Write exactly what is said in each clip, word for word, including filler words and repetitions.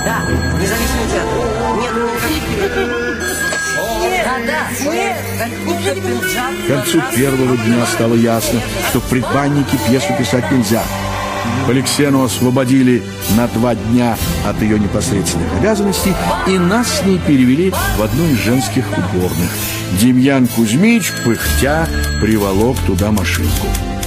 Да, независимый театр. Нет, да, да, нет. К концу первого дня стало ясно, что в предбаннике пьесу писать нельзя. Поликсену освободили на два дня от ее непосредственных обязанностей, и нас с ней перевели в одну из женских уборных. Демьян Кузьмич, пыхтя, приволок туда машинку.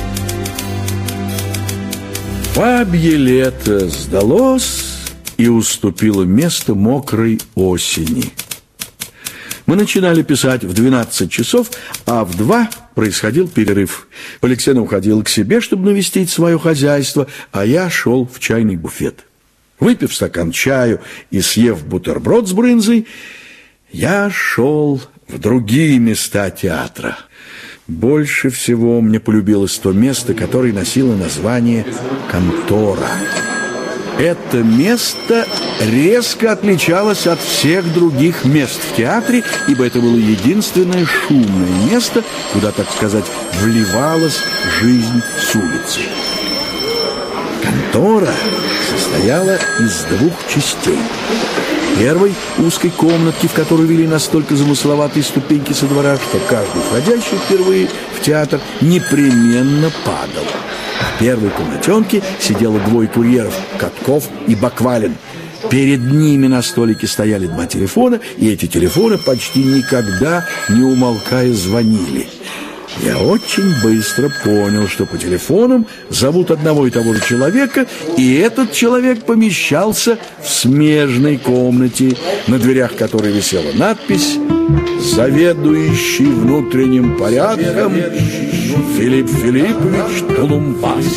Бабье лето сдалось и уступило место мокрой осени. Мы начинали писать в двенадцать часов, а в два происходил перерыв. Поликсена уходил к себе, чтобы навестить свое хозяйство, а я шел в чайный буфет. Выпив стакан чаю и съев бутерброд с брынзой, я шел в другие места театра. Больше всего мне полюбилось то место, которое носило название «Контора». Это место резко отличалось от всех других мест в театре, ибо это было единственное шумное место, куда, так сказать, вливалась жизнь с улицы. Контора состояла из двух частей. Первой – узкой комнатки, в которую вели настолько замысловатые ступеньки со двора, что каждый входящий впервые в театр непременно падал. В первой комнатенке сидело двое курьеров – Катков и Баквалин. Перед ними на столике стояли два телефона, и эти телефоны почти никогда не умолкая звонили. Я очень быстро понял, что по телефонам зовут одного и того же человека, и этот человек помещался в смежной комнате, на дверях которой висела надпись «Заведующий внутренним порядком Филипп Филиппович Тулумбас».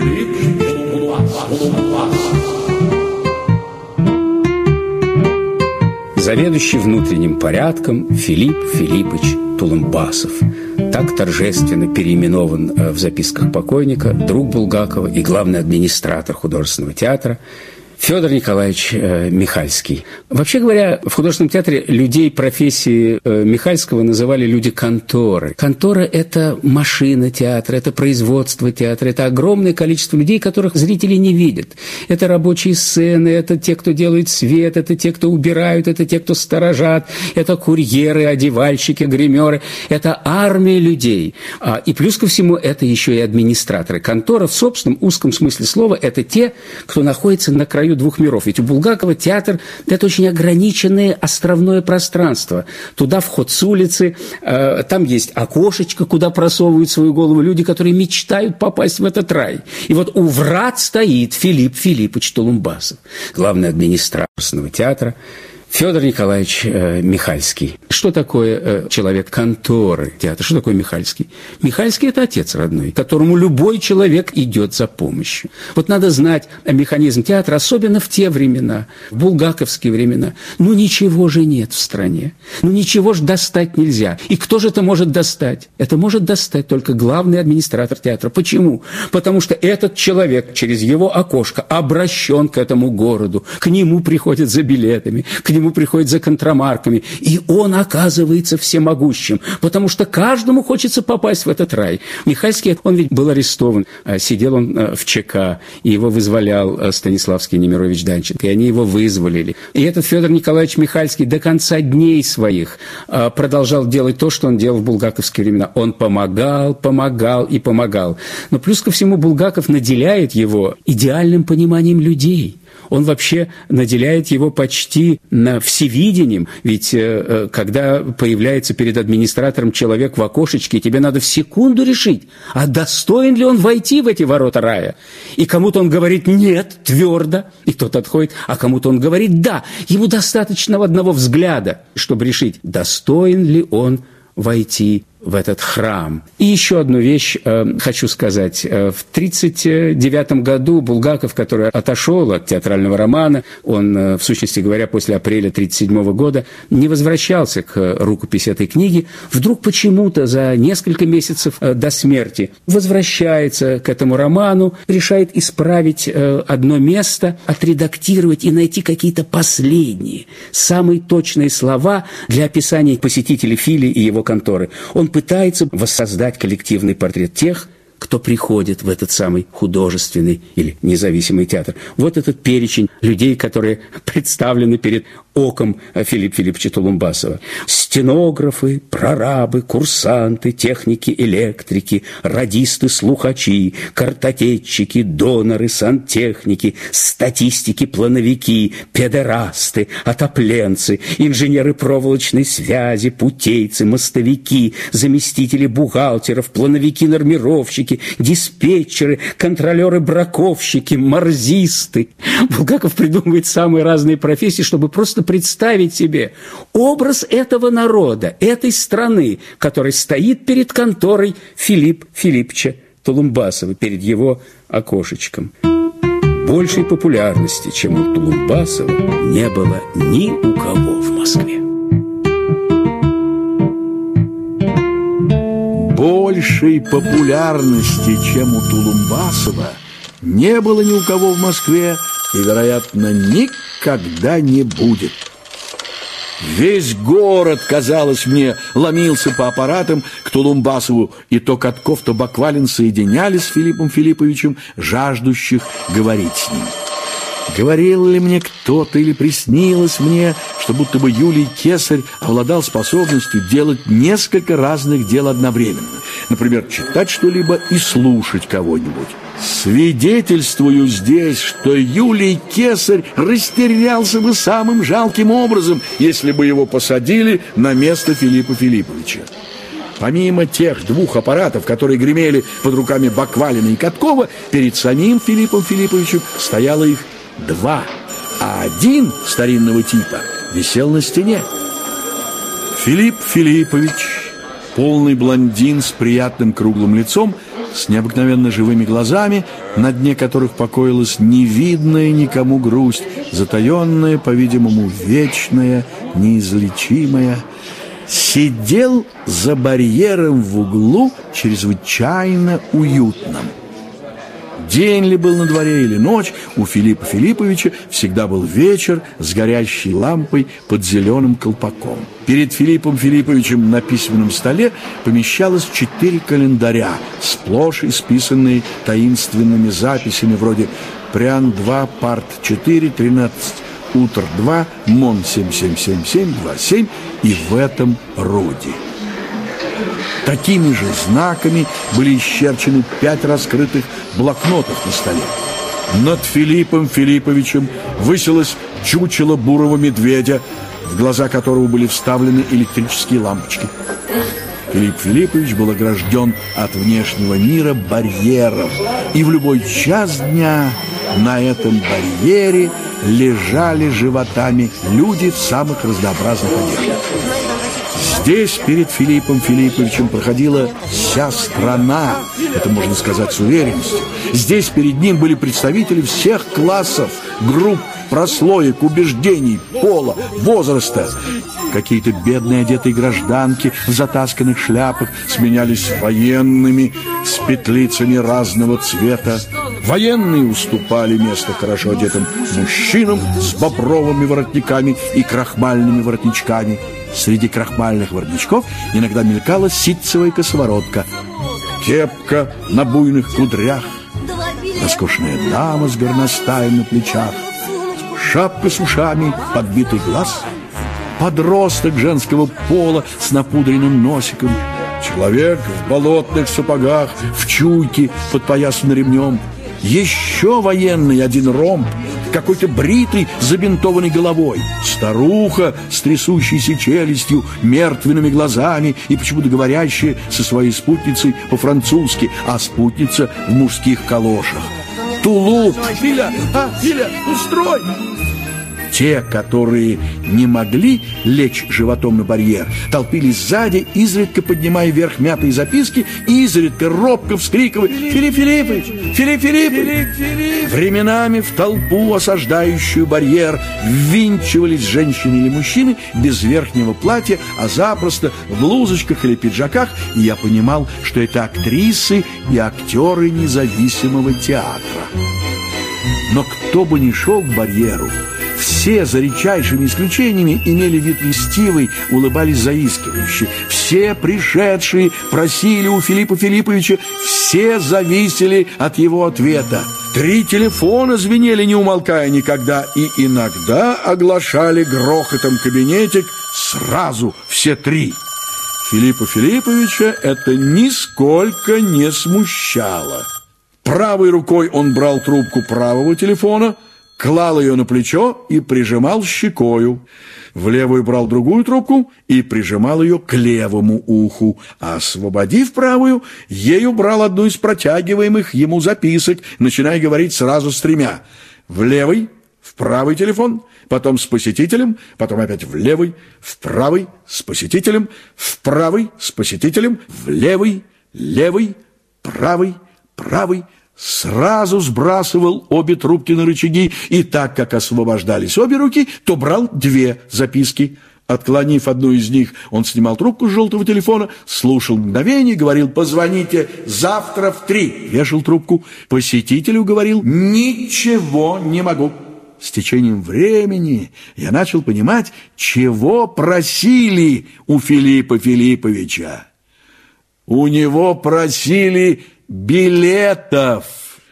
Заведующий внутренним порядком Филипп Филиппович Тулумбасов. Так торжественно переименован в записках покойника друг Булгакова и главный администратор художественного театра Федор Николаевич э, Михальский. Вообще говоря, в художественном театре людей профессии э, Михальского называли люди конторы. Контора – это машина театра, это производство театра, это огромное количество людей, которых зрители не видят. Это рабочие сцены, это те, кто делает свет, это те, кто убирают, это те, кто сторожат, это курьеры, одевальщики, гримеры. Это армия людей. А, и плюс ко всему, это еще и администраторы. Контора в собственном узком смысле слова – это те, кто находится на краю двух миров. Ведь у Булгакова театр – это очень ограниченное островное пространство. Туда вход с улицы, э, там есть окошечко, куда просовывают свою голову люди, которые мечтают попасть в этот рай. И вот у врат стоит Филипп Филиппович Тулумбасов, главный администратор театра, Федор Николаевич э, Михальский. Что такое э, человек конторы театра? Что такое Михальский? Михальский – это отец родной, которому любой человек идет за помощью. Вот надо знать механизм театра, особенно в те времена, в булгаковские времена. Ну, ничего же нет в стране. Ну, ничего же достать нельзя. И кто же это может достать? Это может достать только главный администратор театра. Почему? Потому что этот человек через его окошко обращен к этому городу, к нему приходят за билетами, к нему ему приходит за контрамарками, и он оказывается всемогущим, потому что каждому хочется попасть в этот рай. Михальский, он ведь был арестован, сидел он в ЧК, и его вызволял Станиславский Немирович Данченко, и они его вызволили. И этот Федор Николаевич Михальский до конца дней своих продолжал делать то, что он делал в булгаковские времена. Он помогал, помогал и помогал. Но плюс ко всему Булгаков наделяет его идеальным пониманием людей. Он вообще наделяет его почти на всевидением, ведь э, когда появляется перед администратором человек в окошечке, тебе надо в секунду решить, а достоин ли он войти в эти ворота рая. И кому-то он говорит «нет» твердо, и тот отходит, а кому-то он говорит «да». Ему достаточно одного взгляда, чтобы решить, достоин ли он войти в этот храм. И еще одну вещь э, хочу сказать. В тридцать девятом году Булгаков, который отошел от театрального романа, он, э, в сущности говоря, после апреля тридцать седьмого года не возвращался к рукописи этой книги, вдруг почему-то за несколько месяцев э, до смерти возвращается к этому роману, решает исправить э, одно место, отредактировать и найти какие-то последние, самые точные слова для описания посетителей Фили и его конторы. Он пытается воссоздать коллективный портрет тех, кто приходит в этот самый художественный или независимый театр. Вот этот перечень людей, которые представлены перед оком Филиппа Филипповича Тулумбасова. Стенографы, прорабы, курсанты, техники, электрики, радисты, слухачи, картотечники, доноры, сантехники, статистики, плановики, педерасты, отопленцы, инженеры проволочной связи, путейцы, мостовики, заместители бухгалтеров, плановики-нормировщики, диспетчеры, контролеры-браковщики, морзисты. Булгаков придумывает самые разные профессии, чтобы просто представить себе образ этого народа, этой страны, который стоит перед конторой Филиппа Филипповича Тулумбасова, перед его окошечком. Большей популярности, чем у Тулумбасова, не было ни у кого в Москве. Большей популярности, чем у Тулумбасова, не было ни у кого в Москве и, вероятно, никогда не будет. Весь город, казалось мне, ломился по аппаратам к Тулумбасову, и то Катков, то Баквалин соединялись с Филиппом Филипповичем, жаждущих говорить с ним. Говорил ли мне кто-то или приснилось мне, что будто бы Юлий Кесарь обладал способностью делать несколько разных дел одновременно? Например, читать что-либо и слушать кого-нибудь. Свидетельствую здесь, что Юлий Кесарь растерялся бы самым жалким образом, если бы его посадили на место Филиппа Филипповича. Помимо тех двух аппаратов, которые гремели под руками Баквалина и Каткова, перед самим Филиппом Филипповичем стояло их два, а один старинного типа висел на стене. Филипп Филиппович, полный блондин с приятным круглым лицом, с необыкновенно живыми глазами, на дне которых покоилась невидная никому грусть, затаенная, по-видимому, вечная, неизлечимая, сидел за барьером в углу чрезвычайно уютном. День ли был на дворе или ночь, у Филиппа Филипповича всегда был вечер с горящей лампой под зеленым колпаком. Перед Филиппом Филипповичем на письменном столе помещалось четыре календаря, сплошь исписанные таинственными записями вроде «Прян-два, Парт-четыре, тринадцать, Утр-два, Мон-семь семь семь семь два семь» и в этом роде. Такими же знаками были исчерчены пять раскрытых блокнотов на столе. Над Филиппом Филипповичем высилось чучело бурого медведя, в глаза которого были вставлены электрические лампочки. Филипп Филиппович был огражден от внешнего мира барьером, и в любой час дня на этом барьере лежали животами люди в самых разнообразных одеждах. Здесь перед Филиппом Филипповичем проходила вся страна, это можно сказать с уверенностью. Здесь перед ним были представители всех классов, групп, прослоек, убеждений, пола, возраста. Какие-то бедные одетые гражданки в затасканных шляпах сменялись военными с петлицами разного цвета. Военные уступали место хорошо одетым мужчинам с бобровыми воротниками и крахмальными воротничками. Среди крахмальных воротничков иногда мелькала ситцевая косоворотка, кепка на буйных кудрях, роскошная дама с горностаем на плечах, шапка с ушами, подбитый глаз, подросток женского пола с напудренным носиком, человек в болотных сапогах, в чуйке, подпоясанный ремнем, еще военный один ромб, какой-то бритый, забинтованный головой, старуха с трясущейся челюстью, мертвенными глазами и почему-то говорящая со своей спутницей по-французски, а спутница в мужских калошах. Тулуп! Филя! А, Филя, устрой! Те, которые не могли лечь животом на барьер, толпились сзади, изредка поднимая вверх мятые записки, изредка робко вскрикивая «Филипп Филиппович! Филипп Филиппович!». Временами в толпу, осаждающую барьер, ввинчивались женщины или мужчины без верхнего платья, а запросто в блузочках или пиджаках, и я понимал, что это актрисы и актеры независимого театра. Но кто бы ни шел к барьеру, все, за редчайшими исключениями, имели вид льстивый, улыбались заискивающе. Все пришедшие просили у Филиппа Филипповича все зависели от его ответа. Три телефона звенели, не умолкая никогда, и иногда оглашали грохотом кабинетик сразу все три. Филиппа Филипповича это нисколько не смущало. Правой рукой он брал трубку правого телефона, клал ее на плечо и прижимал щекою. В левую брал другую трубку и прижимал ее к левому уху, а освободив правую, ею брал одну из протягиваемых ему записок, начиная говорить сразу с тремя. В левый, в правый телефон, потом с посетителем, потом опять в левый, в правый, с посетителем, в правый, с посетителем, в левый, левый, правый, правый. Сразу сбрасывал обе трубки на рычаги, и так как освобождались обе руки, то брал две записки. Отклонив одну из них, он снимал трубку с желтого телефона, слушал мгновение, говорил: «Позвоните завтра в три». Вешал трубку. Посетителю говорил: «Ничего не могу». С течением времени я начал понимать, чего просили у Филиппа Филипповича. У него просили билетов.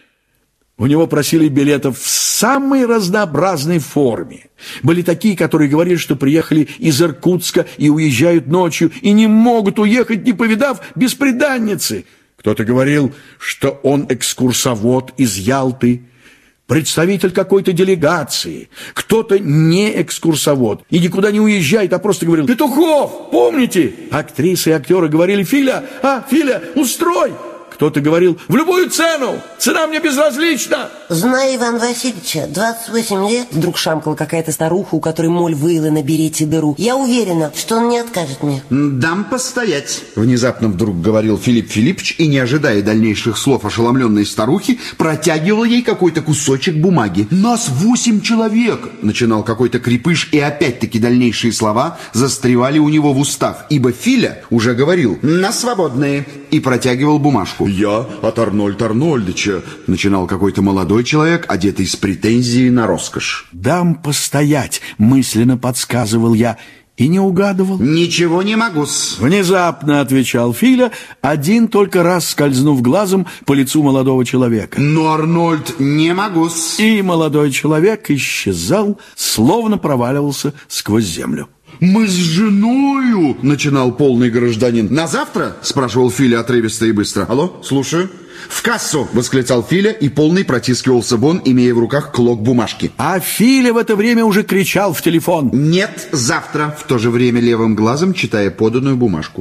У него просили билетов в самой разнообразной форме. Были такие, которые говорили, что приехали из Иркутска и уезжают ночью, и не могут уехать, не повидав бесприданницы. Кто-то говорил, что он экскурсовод из Ялты, представитель какой-то делегации. Кто-то не экскурсовод и никуда не уезжает, а просто говорил: «Петухов, помните?» Актрисы и актеры говорили: «Филя, а, Филя, устрой!» Кто-то говорил: «В любую цену! Цена мне безразлична!» Знаю Ивана Васильевича, двадцать восемь лет. Вдруг шамкала какая-то старуха, у которой моль выла на берете дыру. Я уверена, что он не откажет мне. «Дам постоять», — внезапно вдруг говорил Филипп Филиппович, и, не ожидая дальнейших слов ошеломленной старухи, протягивал ей какой-то кусочек бумаги. «Нас восемь человек», — начинал какой-то крепыш, и опять-таки дальнейшие слова застревали у него в устах, ибо Филя уже говорил «на свободные» и протягивал бумажку. «Я от Арнольда Арнольдовича», — начинал какой-то молодой человек, одетый с претензией на роскошь. «Дам постоять», — мысленно подсказывал я, и не угадывал. «Ничего не могу-с». Внезапно отвечал Филя, один только раз скользнув глазом по лицу молодого человека. «Но, Арнольд, не могу-с». И молодой человек исчезал, словно проваливался сквозь землю. «Мы с женою», — начинал полный гражданин. «На завтра?» — спрашивал Филя отрывисто и быстро. «Алло, слушаю». «В кассу!» — восклицал Филя, и полный протискивался вон, имея в руках клок бумажки. А Филя в это время уже кричал в телефон: «Нет, завтра!» — в то же время левым глазом читая поданную бумажку.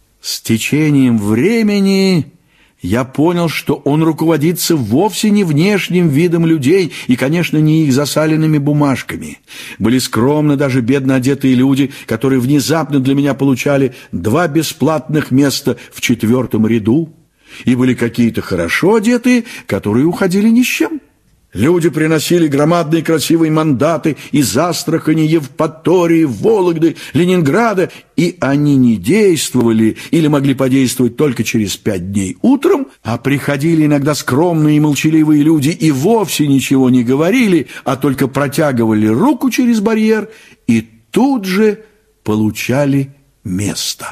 С течением времени я понял, что он руководится вовсе не внешним видом людей и, конечно, не их засаленными бумажками. Были скромно даже бедно одетые люди, которые внезапно для меня получали два бесплатных места в четвертом ряду, и были какие-то хорошо одетые, которые уходили ни с чем. Люди приносили громадные красивые мандаты из Астрахани, Евпатории, Вологды, Ленинграда, и они не действовали или могли подействовать только через пять дней утром, а приходили иногда скромные и молчаливые люди и вовсе ничего не говорили, а только протягивали руку через барьер и тут же получали место.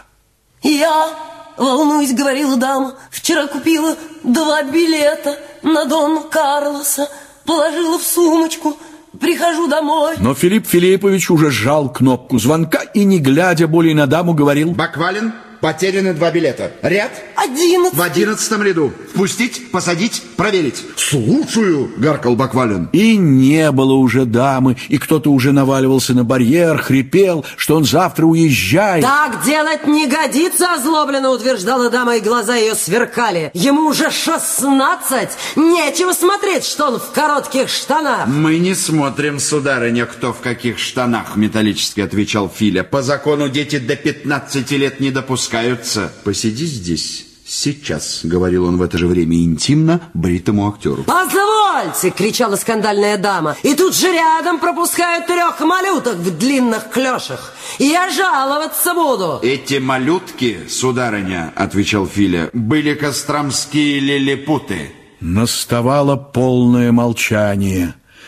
Я, волнуюсь, говорила дама, вчера купила два билета на Дон Карлоса, положила в сумочку, прихожу домой. Но Филипп Филиппович уже сжал кнопку звонка и, не глядя более на даму, говорил: «Баквалин, потеряны два билета. Ряд?» Одиннадцать. «В одиннадцатом ряду. Впустить, посадить, проверить». «Слушаю», — гаркал Баквалин. И не было уже дамы, и кто-то уже наваливался на барьер, хрипел, что он завтра уезжает. Так делать не годится, озлобленно утверждала дама, и глаза ее сверкали. Ему уже шестнадцать, нечего смотреть, что он в коротких штанах. «Мы не смотрим, сударыня, кто в каких штанах», — металлически отвечал Филя. «По закону дети до пятнадцати лет не допускаются». «Посиди здесь сейчас», — говорил он в это же время интимно бритому актеру. «Позвольте!» — кричала скандальная дама. И тут же рядом пропускают трех малюток в длинных клешах. Я жаловаться буду. «Эти малютки, сударыня, — отвечал Филя, — были костромские лилипуты». Наставало полное молчание.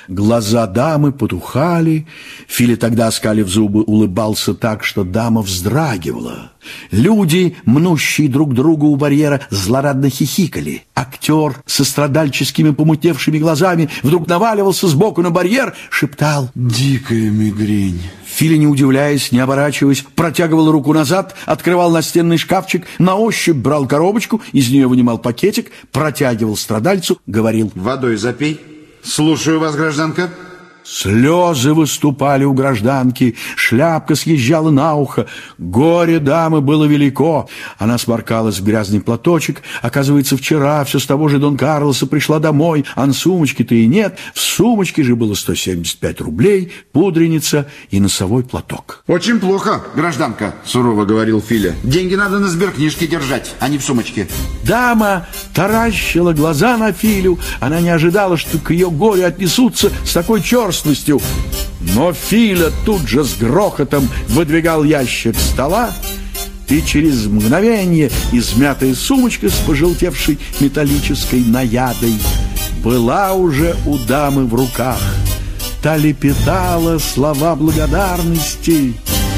глаза дамы потухали. Филя тогда, оскалив зубы, улыбался так, что дама вздрагивала. Люди, мнущие друг друга у барьера, злорадно хихикали. Актер со страдальческими помутневшими глазами вдруг наваливался сбоку на барьер, шептал «Дикая мигрень». Филя, не удивляясь, не оборачиваясь, протягивал руку назад, открывал настенный шкафчик, на ощупь брал коробочку, из нее вынимал пакетик, протягивал страдальцу, говорил «Водой запей. Слушаю вас, гражданка». Слезы выступали у гражданки, шляпка съезжала на ухо. Горе дамы было велико. Она сморкалась в грязный платочек. Оказывается, вчера все с того же Дон Карлоса пришла домой, а на сумочке-то и нет. В сумочке же было сто семьдесят пять рублей, пудреница и носовой платок. «Очень плохо, гражданка», — сурово говорил Филя. «Деньги надо на сберкнижке держать, а не в сумочке». Дама таращила глаза на Филю. Она не ожидала, что к ее горю отнесутся с такой черствостью. Но Филя тут же с грохотом выдвигал ящик стола, и через мгновение измятая сумочка с пожелтевшей металлической наядой была уже у дамы в руках. Та лепетала слова благодарности.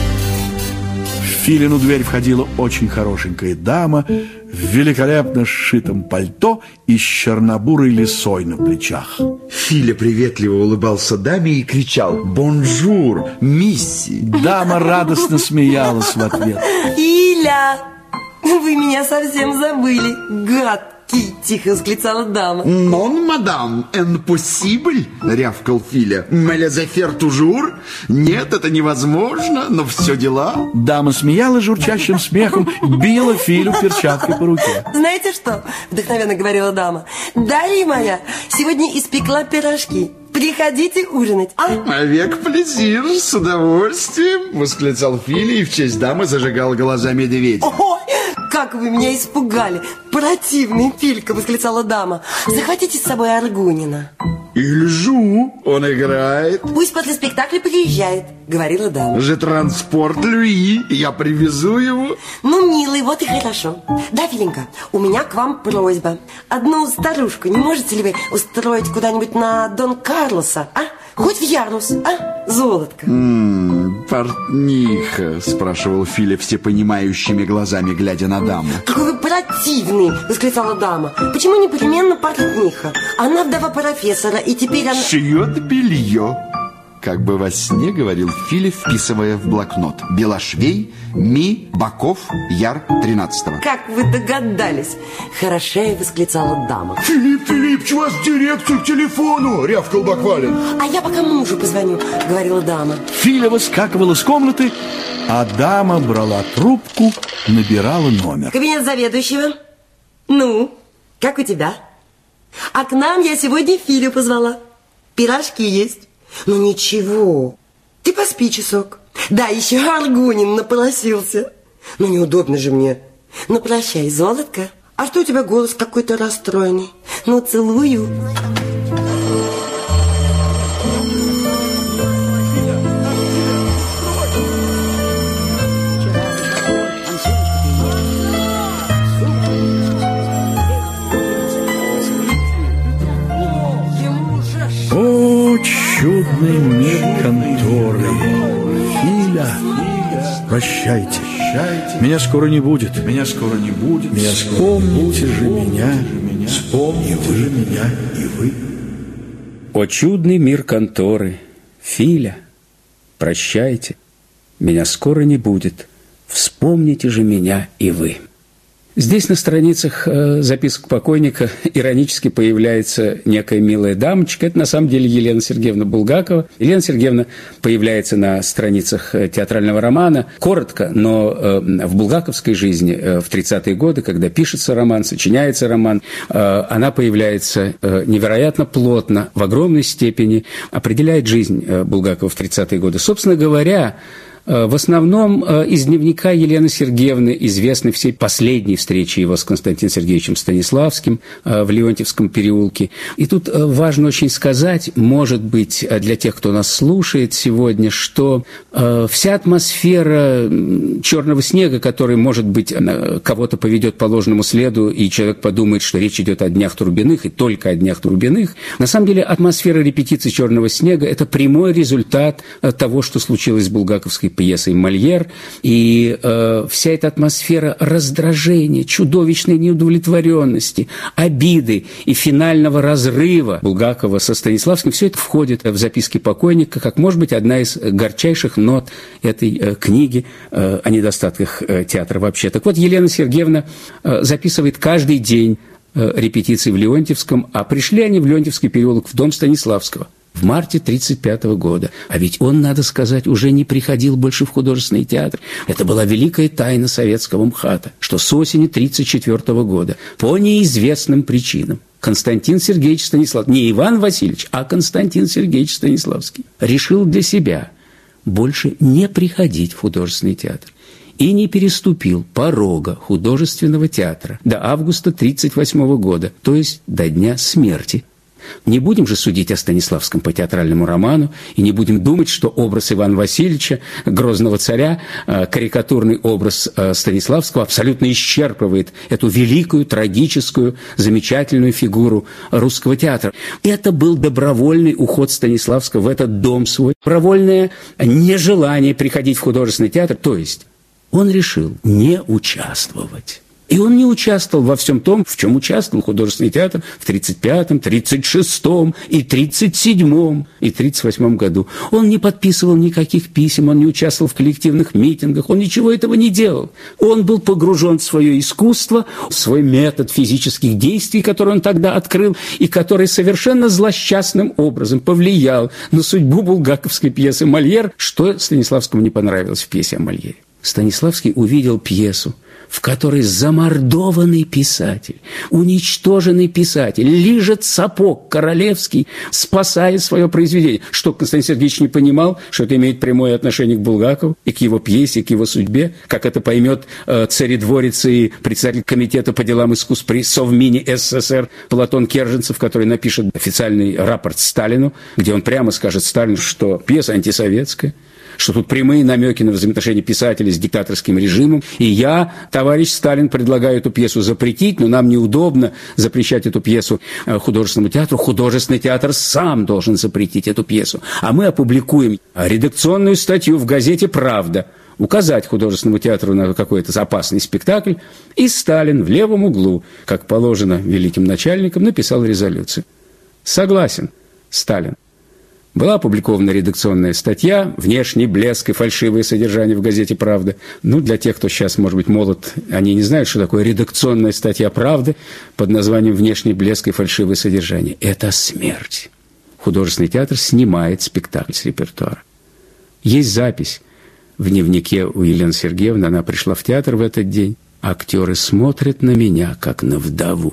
В Филину дверь входила очень хорошенькая дама в великолепно сшитом пальто и с чернобурой лисой на плечах. Филя приветливо улыбался даме и кричал «Бонжур, мисси!». Дама радостно смеялась в ответ. Филя, вы меня совсем забыли, гадкий, тихо восклицала дама. «Нон, мадам, impossible!» — рявкал Филя. «Мелезефер тужур? Нет, это невозможно, но все дела». Дама смеялась журчащим смехом, била Филю перчаткой по руке. Знаете что? Вдохновенно говорила дама. Дарья моя сегодня испекла пирожки. Приходите ужинать, а? «Avec плезир, с удовольствием!» — восклицал Филя и в честь дамы зажигал глаза медведя. Ой, как вы меня испугали! Противный Филька, восклицала дама. Захватите с собой Аргунина. «Ильжу, он играет». Пусть после спектакля приезжает, говорила дама. «Же транспорт Люи, я привезу его». Ну, милый, вот и хорошо. Да, Филенька, у меня к вам просьба. Одну старушку не можете ли вы устроить куда-нибудь на Дон Карлоса, а? Хоть в ярус, а? Золотко. «М-м, портниха», — спрашивал Филя всепонимающими глазами, глядя на даму. «Какой вы противный!» — восклицала дама. «Почему непременно портниха? Она вдова профессора, и теперь она...» «Шьет белье», — как бы во сне говорил Филя, вписывая в блокнот. «Белошвей, Ми, Баков, Яр, тринадцатого». «Как вы догадались!» — хорошея восклицала дама. «Филипп Филиппович, вас директор к телефону!» — рявкал Баквалин. «А я пока мужу позвоню», — говорила дама. Филя выскакивала из комнаты, а дама брала трубку, набирала номер. «Кабинет заведующего? Ну, как у тебя? А к нам я сегодня Филю позвала. Пирожки есть. Ну ничего, ты поспи часок. Да, еще Аргунин наполосился. Ну неудобно же мне. Ну прощай, золотко. А что у тебя голос какой-то расстроенный? Ну целую». О, чудный мир конторы! Филя, прощайте. Меня скоро не будет. Меня скоро не будет. Меня вспомните же меня. Вспомните вы меня и вы. О, чудный мир конторы! Филя, прощайте. Меня скоро не будет. Вспомните же меня и вы. Здесь на страницах э, записок покойника иронически появляется некая милая дамочка. Это на самом деле Елена Сергеевна Булгакова. Елена Сергеевна появляется на страницах театрального романа. Коротко, но э, в булгаковской жизни э, в тридцатые годы, когда пишется роман, сочиняется роман, э, она появляется э, невероятно плотно, в огромной степени определяет жизнь э, Булгакова в тридцатые годы. Собственно говоря, В основном из дневника Елены Сергеевны известны все последние встречи его с Константином Сергеевичем Станиславским в Леонтьевском переулке. И тут важно очень сказать, может быть, для тех, кто нас слушает сегодня, что вся атмосфера «Черного снега», который, может быть, кого-то поведет по ложному следу, и человек подумает, что речь идет о Днях Турбиных, и только о Днях Турбиных, на самом деле атмосфера репетиции «Черного снега» – это прямой результат того, что случилось с булгаковской пьесой «Мольер», и э, вся эта атмосфера раздражения, чудовищной неудовлетворенности, обиды и финального разрыва Булгакова со Станиславским, все это входит в записки покойника, как, может быть, одна из горчайших нот этой э, книги э, о недостатках э, театра вообще. Так вот, Елена Сергеевна э, записывает каждый день э, репетиции в Леонтьевском, а пришли они в Леонтьевский переулок в дом Станиславского в марте тысяча девятьсот тридцать пятого года. А ведь он, надо сказать, уже не приходил больше в художественный театр. Это была великая тайна советского МХАТа, что с осени тысяча девятьсот тридцать четвёртого года по неизвестным причинам Константин Сергеевич Станиславский, не Иван Васильевич, а Константин Сергеевич Станиславский, решил для себя больше не приходить в художественный театр и не переступил порога художественного театра до августа тысяча девятьсот тридцать восьмого года, то есть до дня смерти. Не будем же судить о Станиславском по театральному роману, и не будем думать, что образ Ивана Васильевича, грозного царя, карикатурный образ Станиславского абсолютно исчерпывает эту великую, трагическую, замечательную фигуру русского театра. Это был добровольный уход Станиславского в этот дом свой, добровольное нежелание приходить в художественный театр, то есть он решил не участвовать. И он не участвовал во всем том, в чем участвовал художественный театр в тридцать пятом, тридцать шестом, и тридцать седьмом, и тридцать восьмом году. Он не подписывал никаких писем, он не участвовал в коллективных митингах, он ничего этого не делал. Он был погружен в свое искусство, в свой метод физических действий, который он тогда открыл, и который совершенно злосчастным образом повлиял на судьбу булгаковской пьесы «Мольер», что Станиславскому не понравилось в пьесе о Мольере. Станиславский увидел пьесу, в которой замордованный писатель, уничтоженный писатель, лижет сапог королевский, спасая свое произведение. Что Константин Сергеевич не понимал, что это имеет прямое отношение к Булгакову и к его пьесе, и к его судьбе, как это поймет э, царедворец и председатель комитета по делам искусств при Совмине СССР Платон Керженцев, который напишет официальный рапорт Сталину, где он прямо скажет Сталину, что пьеса антисоветская, что тут прямые намеки на взаимоотношения писателя с диктаторским режимом. И я, товарищ Сталин, предлагаю эту пьесу запретить, но нам неудобно запрещать эту пьесу художественному театру. Художественный театр сам должен запретить эту пьесу. А мы опубликуем редакционную статью в газете «Правда», указать художественному театру на какой-то опасный спектакль, и Сталин в левом углу, как положено великим начальникам, написал резолюцию. Согласен, Сталин. Была опубликована редакционная статья «Внешний блеск и фальшивое содержание» в газете «Правда». Ну, для тех, кто сейчас, может быть, молод, они не знают, что такое редакционная статья «Правды» под названием «Внешний блеск и фальшивое содержание». Это смерть. Художественный театр снимает спектакль с репертуара. Есть запись в дневнике у Елены Сергеевны. Она пришла в театр в этот день. Актеры смотрят на меня, как на вдову.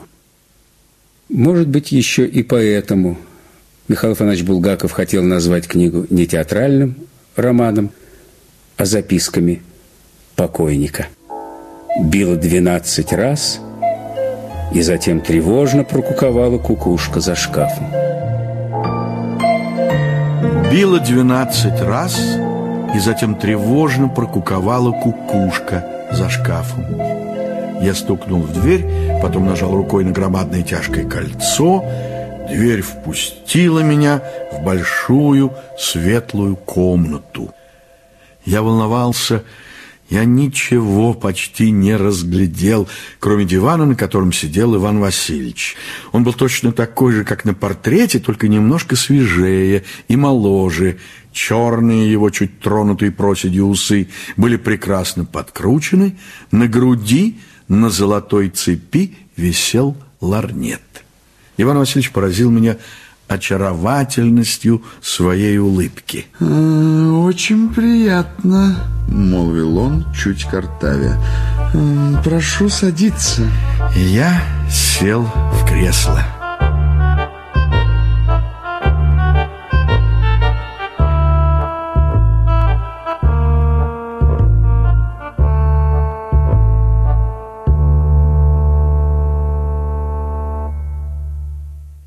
Может быть, еще и поэтому Михаил Афанасьевич Булгаков хотел назвать книгу не театральным романом, а записками покойника. Било двенадцать раз, и затем тревожно прокуковала кукушка за шкафом. Било двенадцать раз, и затем тревожно прокуковала кукушка за шкафом. Я стукнул в дверь, потом нажал рукой на громадное тяжкое кольцо. Дверь впустила меня в большую светлую комнату. Я волновался, я ничего почти не разглядел, кроме дивана, на котором сидел Иван Васильевич. Он был точно такой же, как на портрете, только немножко свежее и моложе. Черные его, чуть тронутые проседью усы, были прекрасно подкручены. На груди, на золотой цепи висел лорнет. Иван Васильевич поразил меня очаровательностью своей улыбки. «Очень приятно», — молвил он, чуть картавя. «Прошу садиться». Я сел в кресло.